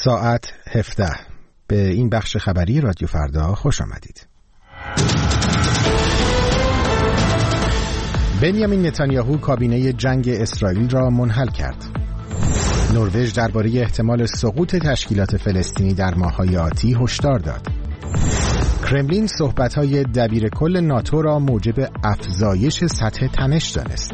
ساعت 17. به این بخش خبری رادیو فردا خوش آمدید. بنیامین نتانیاهو کابینه جنگ اسرائیل را منحل کرد. نروژ درباره احتمال سقوط تشکیلات فلسطینی در ماه‌های آتی هشدار داد. کرملین صحبت‌های دبیرکل ناتو را موجب افزایش سطح تنش دانست.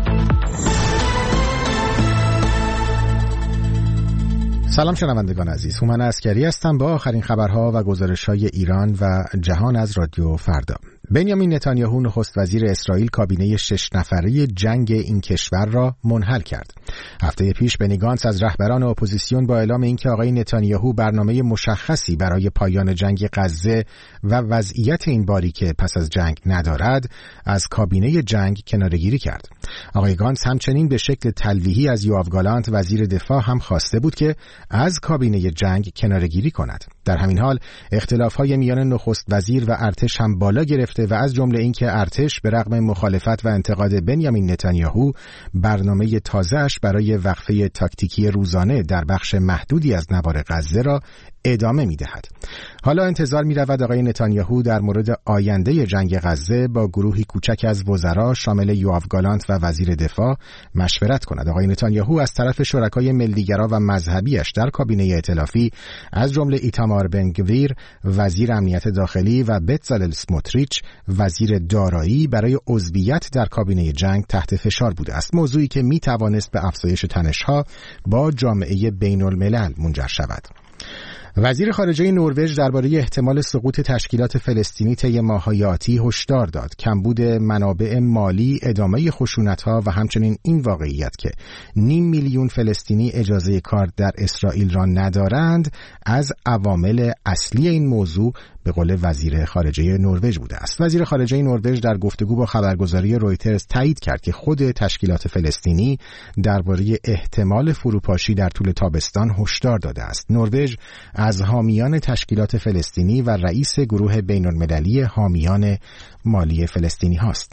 سلام شنوندگان عزیز، هومن عسکری هستم با آخرین خبرها و گزارش‌های ایران و جهان از رادیو فردا. بنیامین نتانیاهو نخست وزیر اسرائیل کابینه 6 نفره جنگ این کشور را منحل کرد. هفته پیش بنی گانتس از رهبران اپوزیسیون با اعلام اینکه آقای نتانیاهو برنامه مشخصی برای پایان جنگ غزه و وضعیت این باری که پس از جنگ ندارد، از کابینه جنگ کناره‌گیری کرد. آقای گانتس همچنین به شکل تلویحی از یوآو گالانت وزیر دفاع هم خواسته بود که از کابینه جنگ کناره‌گیری کند. در همین حال اختلاف‌های میان نخست وزیر و ارتش هم بالا گرفته و از جمله اینکه ارتش به رغم مخالفت و انتقاد بنیامین نتانیاهو برنامه تازه‌اش برای وقفه تاکتیکی روزانه در بخش محدودی از نوار غزه را ادامه می‌دهد. حالا انتظار می‌رود آقای نتانیاهو در مورد آینده جنگ غزه با گروهی کوچک از وزرا شامل یوآو گالانت و وزیر دفاع مشورت کند. آقای نتانیاهو از طرف شرکای ملیگرا و مذهبیش در کابینه ائتلافی از جمله ایتامار بن گویر وزیر امنیت داخلی و بتزالل اسموتریچ وزیر دارایی برای عضویت در کابینه جنگ تحت فشار بوده است، موضوعی که می‌توانست به افزایش تنش‌ها با جامعه بین‌الملل منجر شود. وزیر خارجه نروژ درباره احتمال سقوط تشکیلات فلسطینی طی ماه‌های آتی هشدار داد. کمبود منابع مالی، ادامه خشونت‌ها و همچنین این واقعیت که 500,000 فلسطینی اجازه کار در اسرائیل را ندارند از عوامل اصلی این موضوع به قول وزیر خارجه نروژ بوده است. وزیر خارجه نروژ در گفتگو با خبرگزاری رویترز تایید کرد که خود تشکیلات فلسطینی درباره احتمال فروپاشی در طول تابستان هشدار داده است. نروژ از حامیان تشکیلات فلسطینی و رئیس گروه بین‌المللی حامیان مالی فلسطینی هاست.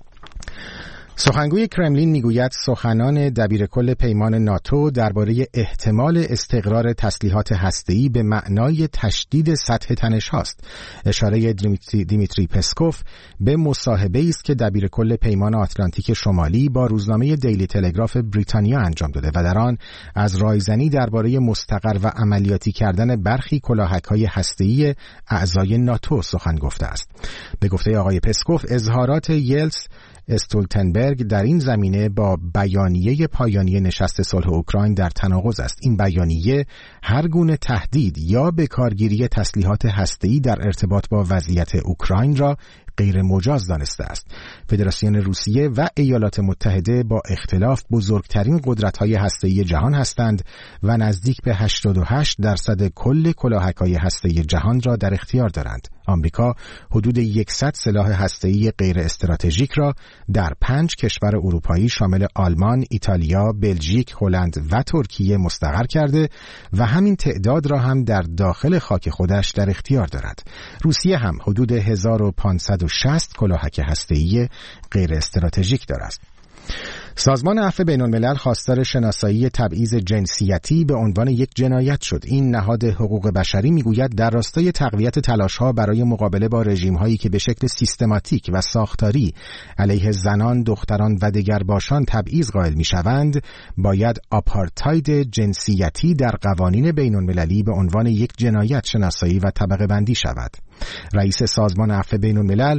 سخنگوی کرملین میگوید سخنان دبیرکل پیمان ناتو درباره احتمال استقرار تسلیحات هسته‌ای به معنای تشدید سطح تنش هاست. اشاره دیمیتری پسکوف به مصاحبه‌ای است که دبیرکل پیمان آتلانتیک شمالی با روزنامه دیلی تلگراف بریتانیا انجام داده و در آن از رایزنی درباره مستقر و عملیاتی کردن برخی کلاهک‌های هسته‌ای اعضای ناتو سخن گفته است. به گفته آقای پسکوف اظهارات یلس استولتنبرگ در این زمینه با بیانیه پایانی نشست صلح اوکراین در تناقض است. این بیانیه هر گونه تهدید یا به کارگیری تسلیحات هسته‌ای در ارتباط با وضعیت اوکراین را غیر مجاز دانسته است. فدراسیون روسیه و ایالات متحده با اختلاف بزرگترین قدرت‌های هسته‌ای جهان هستند و نزدیک به 88% کل کلاهک‌های هسته‌ای جهان را در اختیار دارند. آمریکا حدود 100 سلاح هسته‌ای غیر استراتژیک را در 5 کشور اروپایی شامل آلمان، ایتالیا، بلژیک، هلند و ترکیه مستقر کرده و همین تعداد را هم در داخل خاک خودش در اختیار دارد. روسیه هم حدود 1560 کلاهک هسته‌ای غیر استراتژیک دارد. سازمان عفو بین‌الملل خواستار شناسایی تبعیض جنسیتی به عنوان یک جنایت شد. این نهاد حقوق بشری میگوید در راستای تقویت تلاش‌ها برای مقابله با رژیم‌هایی که به شکل سیستماتیک و ساختاری علیه زنان، دختران و دگرباشان تبعیض قائل می‌شوند، باید آپارتاید جنسیتی در قوانین بین‌المللی به عنوان یک جنایت شناسایی و طبقه بندی شود. رئیس سازمان عفو بین‌الملل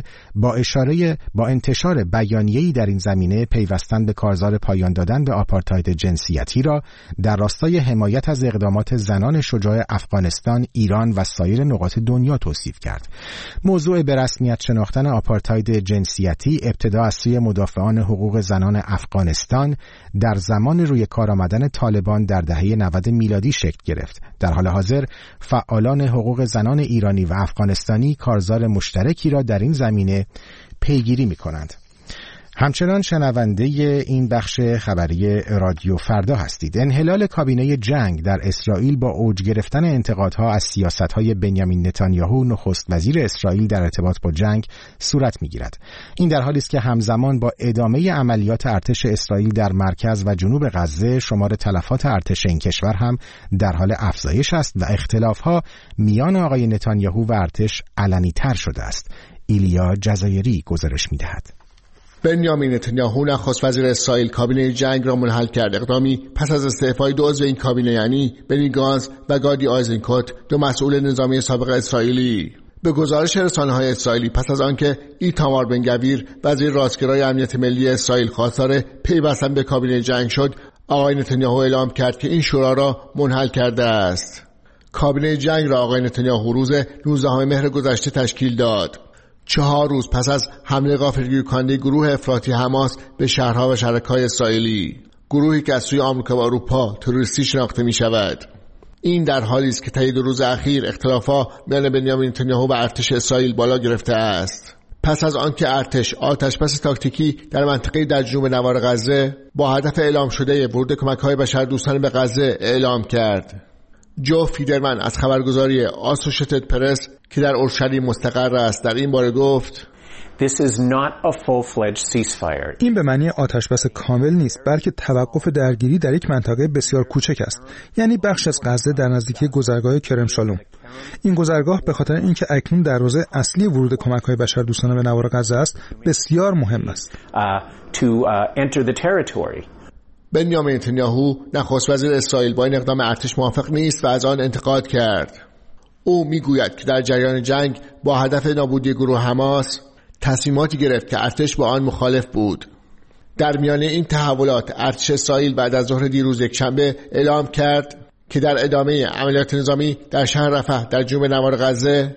با انتشار بیانیه‌ای در این زمینه پیوستن به کارزار پایان دادن به آپارتاید جنسیتی را در راستای حمایت از اقدامات زنان شجاع افغانستان، ایران و سایر نقاط دنیا توصیف کرد. موضوع به رسمیت شناختن آپارتاید جنسیتی ابتدا از سوی مدافعان حقوق زنان افغانستان در زمان روی کار آمدن طالبان در دهه 90 میلادی شکل گرفت. در حال حاضر فعالان حقوق زنان ایرانی و افغانستانی کارزار مشترکی را در این زمینه پیگیری می‌کنند. همچنان شنونده این بخش خبری رادیو فردا هستید. انحلال کابینه جنگ در اسرائیل با اوج گرفتن انتقادها از سیاست‌های بنیامین نتانیاهو نخست وزیر اسرائیل در ارتباط با جنگ صورت می‌گیرد. این در حالی است که همزمان با ادامه عملیات ارتش اسرائیل در مرکز و جنوب غزه شمار تلفات ارتش این کشور هم در حال افزایش است و اختلاف‌ها میان آقای نتانیاهو و ارتش علنی‌تر شده است. ایلیا جزایری گزارش می‌دهد. بنیامین نتانیاهو نخست وزیر اسرائیل کابینه جنگ را منحل کرد. اقدامی پس از استعفای دو عضو این کابینه یعنی بنی گانتز و گادی آیزنکوت، دو مسئول نظامی سابق اسرائیلی. به گزارش رسانه‌های اسرائیلی پس از آنکه ایتامار بن گویر وزیر راستگرای امنیت ملی اسرائیل خواستار پیوستن به کابینه جنگ شد، آقای نتانیاهو اعلام کرد که این شورا را منحل کرده است. کابینه جنگ را آقای نتانیاهو روز 19 مهر گذشته تشکیل داد. 4 روز پس از حمله غافلگیر کننده گروه افراطی حماس به شهرها و شهرک‌های اسرائیلی، گروهی که از سوی آمریکا و اروپا تروریستی شناخته می شود. این در حالی است که طی 2 روز اخیر اختلافات میان بنیامین نتانیاهو و ارتش اسرائیل بالا گرفته است. پس از آنکه ارتش آتشبس تاکتیکی در منطقه در جنوب نوار غزه با هدف اعلام شده ورود کمک‌های بشردوستانه به غزه اعلام کرد. جو فیدرمن از خبرگزاری آسوشیتد پرس که در اورشلیم مستقر است در این باره گفت: This is not a full-fledged ceasefire. این به معنی آتشبس کامل نیست، بلکه توقف درگیری در یک منطقه بسیار کوچک است، یعنی بخش از غزه در نزدیکی گذرگاه کرم شالوم. این گذرگاه به خاطر اینکه اکنون دروازه اصلی ورود کمک‌های بشردوستانه به نوار غزه است، بسیار مهم است. To enter the territory. بنیامین نتانیاهو نخست وزیر اسرائیل با این اقدام ارتش موافق نیست و از آن انتقاد کرد. او میگوید که در جریان جنگ با هدف نابودی گروه حماس تصمیماتی گرفت که ارتش با آن مخالف بود. در میان این تحولات ارتش اسرائیل بعد از ظهر دیروز یکشنبه اعلام کرد که در ادامه عملیات نظامی در شهر رفح در جنوب نوار غزه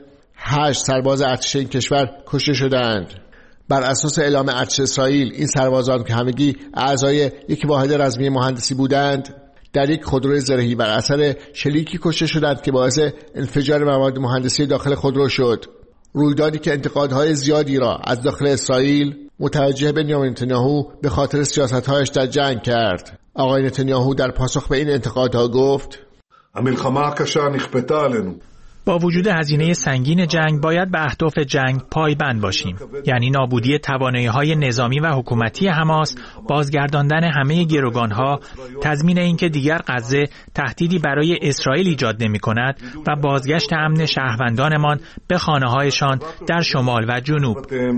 8 سرباز ارتش این کشور کشته شدند. بر اساس اعلام ارتش اسرائیل این سربازان که همگی اعضای یک واحد رزمی مهندسی بودند در یک خودروی زرهی بر اثر شلیکی کشته شدند که باعث انفجار مواد مهندسی داخل خودرو شد. رویدادی که انتقادهای زیادی را از داخل اسرائیل متوجه بنیامین نتانیاهو به خاطر سیاست‌هایش در جنگ کرد. آقای نتانیاهو در پاسخ به این انتقادها گفت: המלחמה הקשה נכפתה עלינו. با وجود هزینه سنگین جنگ باید به اهداف جنگ پایبند باشیم، یعنی نابودی توانایی‌های نظامی و حکومتی حماس، بازگرداندن همه گروگان‌ها، تضمین اینکه دیگر غزه تهدیدی برای اسرائیل ایجاد نمی‌کند و بازگشت امن شهروندانمان به خانه‌هایشان در شمال و جنوب.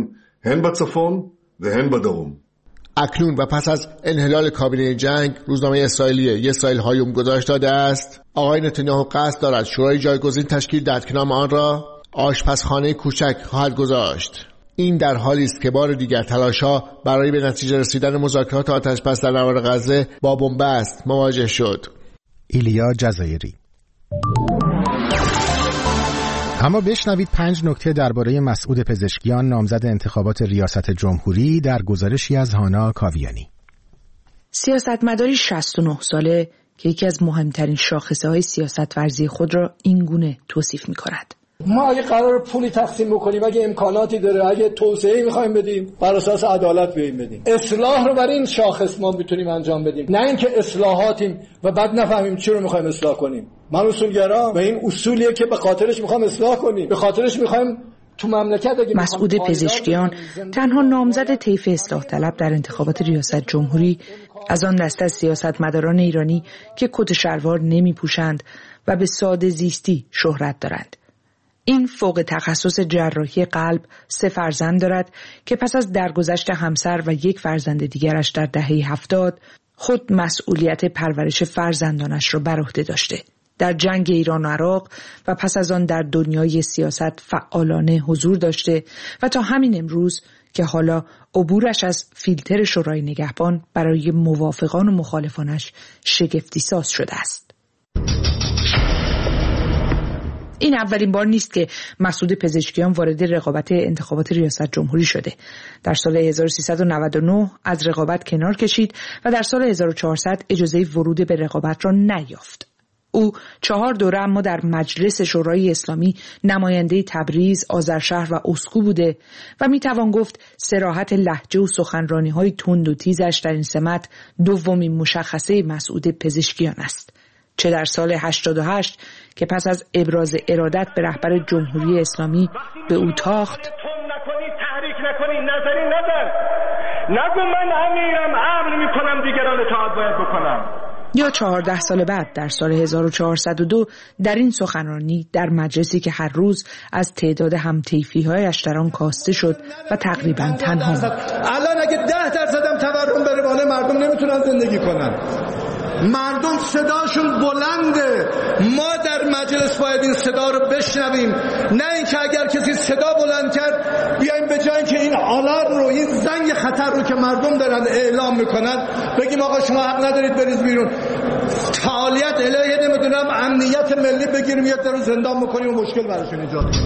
هن بצפון והן בדרום. اکنون و پس از انحلال کابینه جنگ، روزنامه اسرائیلی اسرائیل هایوم گزارش داده است آقای نتانیاهو قصد دارد شورای جایگزین تشکیل دهد که نام آن را آشپزخانه کوچک خواهد گذاشت. این در حالی است که بار دیگر تلاش‌ها برای به نتیجه رسیدن مذاکرات آتشبس در نوار غزه با بنبست مواجه شد. ایلیا جزایری. اما بشنوید 5 نکته درباره مسعود پزشکیان، نامزد انتخابات ریاست جمهوری، در گزارشی از هانا کاویانی. سیاستمداری 69 ساله که یکی از مهمترین شاخصه‌های سیاست ورزی خود را این گونه توصیف می‌کند: ما اگه قرار پولی تقسیم بکنیم، اگه امکاناتی داره، اگه توسعه می‌خوایم بدیم، بر اساس عدالت بیایم بدیم. اصلاح رو بر این شاخص ما میتونیم انجام بدیم، نه اینکه اصلاحاتیم و بعد نفهمیم چی رو می‌خوایم اصلاح کنیم. من اصولگرا و این اصولیه که به خاطرش می‌خوام اصلاح کنیم، به خاطرش می‌خوایم تو مملکت. مسعود پزشکیان تنها نامزد طیف اصلاح طلب در انتخابات ریاست جمهوری از آن دسته از سیاستمداران ایرانی که کت شلوار نمی‌پوشند و به ساده زیستی شهرت دارند. این فوق تخصص جراحی قلب 3 فرزند دارد که پس از درگذشت همسر و 1 فرزند دیگرش در دهه 70 خود مسئولیت پرورش فرزندانش را بر عهده داشته. در جنگ ایران و عراق و پس از آن در دنیای سیاست فعالانه حضور داشته و تا همین امروز که حالا عبورش از فیلتر شورای نگهبان برای موافقان و مخالفانش شگفتی ساز شده است. این اولین بار نیست که مسعود پزشکیان وارد رقابت انتخابات ریاست جمهوری شده. در سال 1399 از رقابت کنار کشید و در سال 1400 اجازه ورود به رقابت را نیافت. او 4 دوره اما در مجلس شورای اسلامی نماینده تبریز، آذرشهر و اسکو بوده و میتوان گفت صراحت لهجه و سخنرانی‌های تند و تیزش در این سمت دومین مشخصه مسعود پزشکیان است. چه در سال 88 که پس از ابراز ارادت به رهبر جمهوری اسلامی به او تاخت تحریک نکنی، نظری نظر نگو من امیرم امر میکنم دیگران اطاعت باید بکنم، یا 14 سال بعد در سال 1402 در این سخنرانی در مجلسی که هر روز از تعداد همطیفی‌هایش در آن کاسته شد و تقریبا تنها بود. الان اگه 10% هم تورم بره بالا مردم نمیتونن زندگی کنن، مردم صداشون بلنده، ما در مجلس باید این صدا رو بشنویم، نه اینکه اگر کسی صدا بلند کرد بیایم به جای اینکه این آلارم رو، این زنگ خطر رو که مردم دارن اعلام میکنن بگیم آقا شما حق ندارید بریز بیرون، فعالیت علیه نمیدونم امنیت ملی بگیریم یه رو زندان بکنیم و مشکل براشون ایجاد کنیم.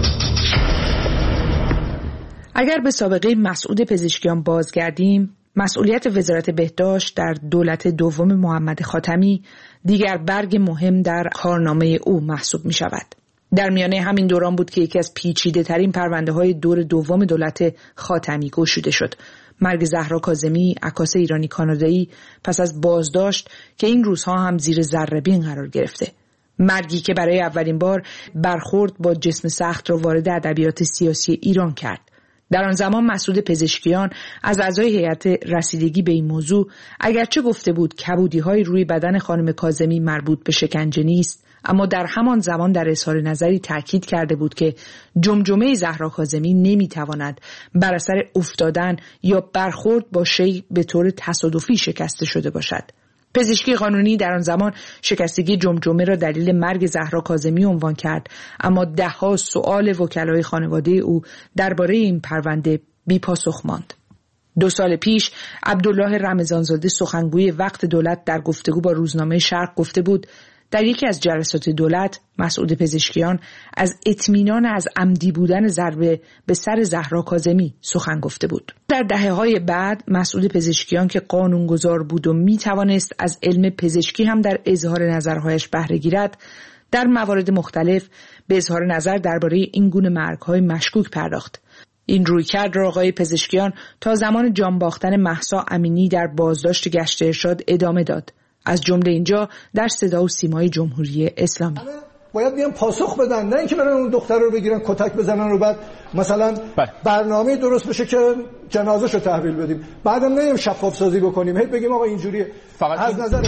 اگر به سابقه مسعود پزشکیان بازگردیم، مسئولیت وزارت بهداشت در دولت دوم محمد خاتمی دیگر برگ مهم در کارنامه او محسوب می شود. در میانه همین دوران بود که یکی از پیچیده ترین پرونده های دور دوم دولت خاتمی گشوده شد. مرگ زهرا کاظمی، عکاس ایرانی کانادایی پس از بازداشت که این روزها هم زیر ذره‌بین قرار گرفته. مرگی که برای اولین بار برخورد با جسم سخت را وارد ادبیات سیاسی ایران کرد. در آن زمان مسعود پزشکیان از اعضای هیئت رسیدگی به این موضوع اگرچه گفته بود کبودی‌های روی بدن خانم کاظمی مربوط به شکنجه نیست، اما در همان زمان در اظهار نظری تاکید کرده بود که جمجمه زهرا کاظمی نمیتواند بر اثر افتادن یا برخورد با شیء به طور تصادفی شکسته شده باشد. پزشکی قانونی در آن زمان شکستگی جمجمه را دلیل مرگ زهرا کاظمی عنوان کرد، اما ده‌ها سؤال وکلای خانواده او درباره این پرونده بی‌پاسخ ماند. 2 سال پیش عبدالله رمضانزاده سخنگوی وقت دولت در گفتگو با روزنامه شرق گفته بود در یکی از جلسات دولت مسعود پزشکیان از اطمینان از عمدی بودن ضربه به سر زهرا کاظمی سخن گفته بود. در دهه‌های بعد مسعود پزشکیان که قانونگذار بود و میتوانست از علم پزشکی هم در اظهار نظرهایش بهره گیرد، در موارد مختلف به اظهار نظر درباره این گونه مرگ‌های مشکوک پرداخت. این رویکرد را آقای پزشکیان تا زمان جان باختن مهسا امینی در بازداشت گشت ارشاد ادامه داد، از جمله اینجا در صدا و سیمای جمهوری اسلامی. باید بیان پاسخ بدن، نه اینکه برن اون دختر رو بگیرن کتک بزنن و بعد مثلا برنامه درست بشه که جنازه‌شو تحویل بدیم، بعدم نیم شفاف سازی بکنیم، هی بگیم آقا اینجوریه از نظر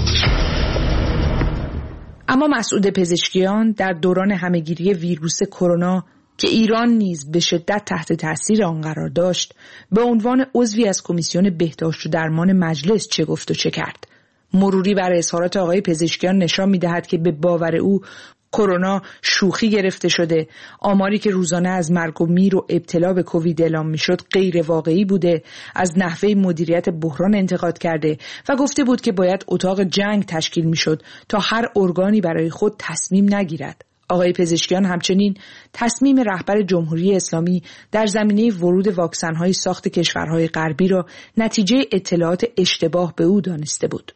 اما مسعود پزشکیان در دوران همه‌گیری ویروس کرونا که ایران نیز به شدت تحت تاثیر آن قرار داشت، به عنوان عضوی از کمیسیون بهداشت و درمان مجلس چه گفت و چه کرد. مروری بر اظهارات آقای پزشکیان نشان می‌دهد که به باور او کرونا شوخی گرفته شده، آماری که روزانه از مرگ و میر و ابتلا به کووید اعلام می‌شد غیر واقعی بوده، از نحوه مدیریت بحران انتقاد کرده و گفته بود که باید اتاق جنگ تشکیل می‌شد تا هر ارگانی برای خود تصمیم نگیرد. آقای پزشکیان همچنین تصمیم رهبر جمهوری اسلامی در زمینه ورود واکسن‌های ساخت کشورهای غربی را نتیجه اطلاعات اشتباه به او دانسته بود.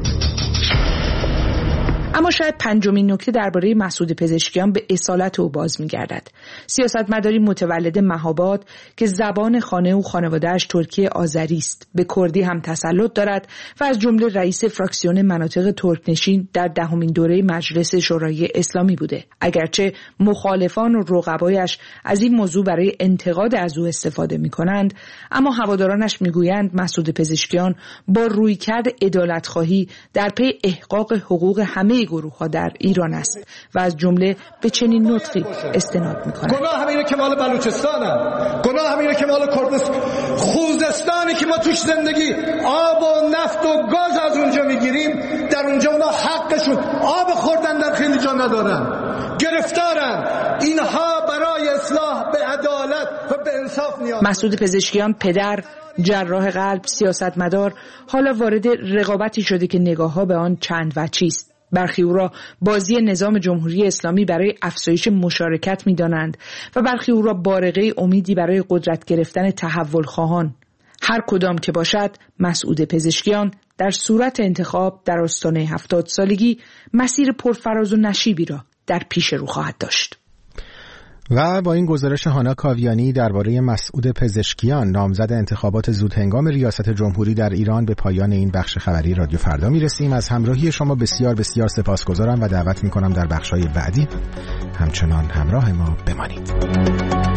اما شاید پنجمین نکته درباره مسعود پزشکیان به اصالت او باز می‌گردد. سیاستمداری متولد مهاباد که زبان خانه و خانواده‌اش ترکی آذری است، به کردی هم تسلط دارد و از جمله رئیس فراکسیون مناطق ترکنشین در 10مین دوره مجلس شورای اسلامی بوده. اگرچه مخالفان و رقبایش از این موضوع برای انتقاد از او استفاده می‌کنند، اما هوادارانش می‌گویند مسعود پزشکیان با رویکرد عدالت‌خواهی در پی احقاق حقوق همه گروه‌ها در ایران است و از جمله به چنین نطقی استناد می‌کند. گناه همینه که مال بلوچستانه، گناه همینه که مال کردستان، خوزستانی که ما توش زندگی آب و نفت و گاز از اونجا میگیریم، در اونجا اونا حقشون آب خوردن در خیلی جا ندارن، گرفتارن. اینها برای اصلاح به عدالت و به انصاف نیاز. مسعود پزشکیان پدر، جراح قلب، سیاستمدار، حالا وارد رقابتی شده که نگاه‌ها به آن چند وجهی است. برخی او را بازی نظام جمهوری اسلامی برای افزایش مشارکت می‌دانند و برخی او را بارقه امیدی برای قدرت گرفتن تحول خواهان. هر کدام که باشد، مسعود پزشکیان در صورت انتخاب در آستانه 70 سالگی مسیر پرفراز و نشیبی را در پیش رو خواهد داشت. و با این گزارش هانا کاویانی درباره مسعود پزشکیان، نامزد انتخابات زودهنگام ریاست جمهوری در ایران، به پایان این بخش خبری رادیو فردا میرسیم. از همراهی شما بسیار بسیار سپاسگزارم و دعوت میکنم در بخش‌های بعدی همچنان همراه ما بمانید.